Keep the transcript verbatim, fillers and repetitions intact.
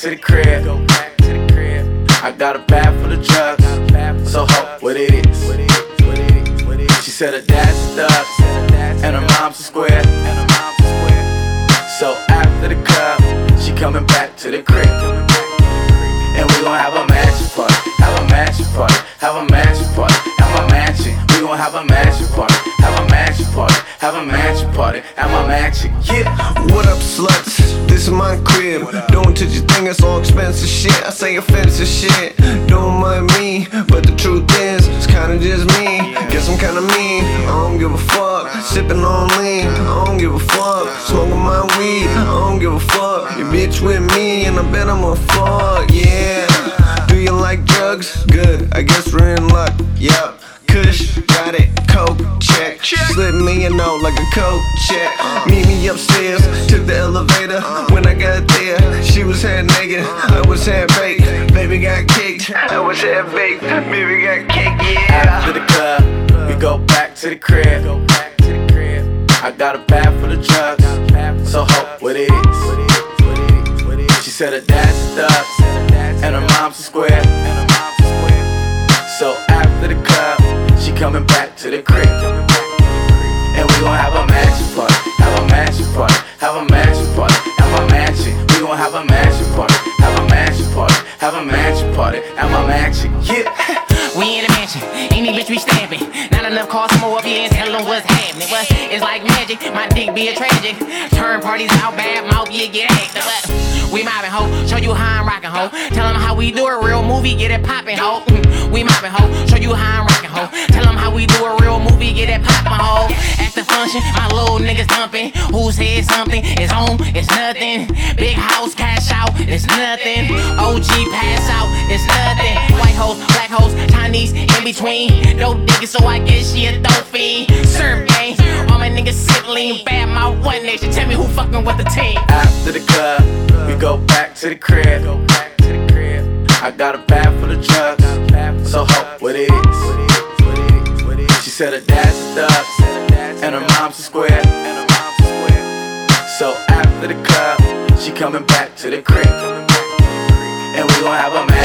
to the crib. I got a bag full of drugs. So hope what it is. She said her dad's stuck and her mom's a square. So after the club, she coming back to the crib. And we gon' have a mansion party, have a mansion party, have a mansion party, have a mansion. We gon' have a mansion party, have a mansion party, have a mansion party, have my mansion. Yeah. What up, sluts? This is my crib. Doing to your thing, it's all expensive shit. I say offensive shit. Don't mind me, but the truth is, it's kinda just me. Guess I'm kinda mean. I don't give a fuck. Sipping on lean, I don't give a fuck. Smoking my weed, I don't give a fuck. Your bitch with me, and I bet I'ma fuck. Yeah. Do you like drugs? Good. I guess we're in luck. Yup. Kush, got it, coke, check. Slip me a note like a coke check. Meet me upstairs, took the elevator. When I got there, she was half naked, I was half baked. Baby got kicked, I was half baked. Baby got kicked, yeah. After the club, we go back to the crib. I got a bag full of drugs. So hope what it is. She said her dad's stuck and her mom's a square. So after the club, she coming back to the crib. And we gon' have a mansion party, have a mansion party, have a mansion party, have a mansion. We gon' have a mansion party, have a mansion party, have a mansion party, have my mansion. Yeah. We in a mansion, any bitch we stamping. Not enough cars, come over here and tell them what's happening. But it's like magic, my dick be a tragic. Turn parties out bad, mouth yeah get active. But we mobbing ho, show you how I'm rockin' ho. Tell them how we do a real movie, get it poppin' ho. We mobbing ho, show you how I'm rockin' ho. Tell them how we do a real movie, get it poppin' ho. At the function, my little niggas dumping. Who said something? It's on, it's nothing. Big house, cash out, it's nothing. O G pass out, it's nothing. White hoes, black hoes, Chinese in between. Dope niggas, so I guess she a dope fiend. Serve gang, all my niggas sit lean. Bad my one nation, tell me who fucking with the team. After the club, we go back to the crib. I got a bag full of drugs. So hope what it is. She said her dad's stuck and her mom's a square. So after the club, she coming back to the crib. And we gon' have a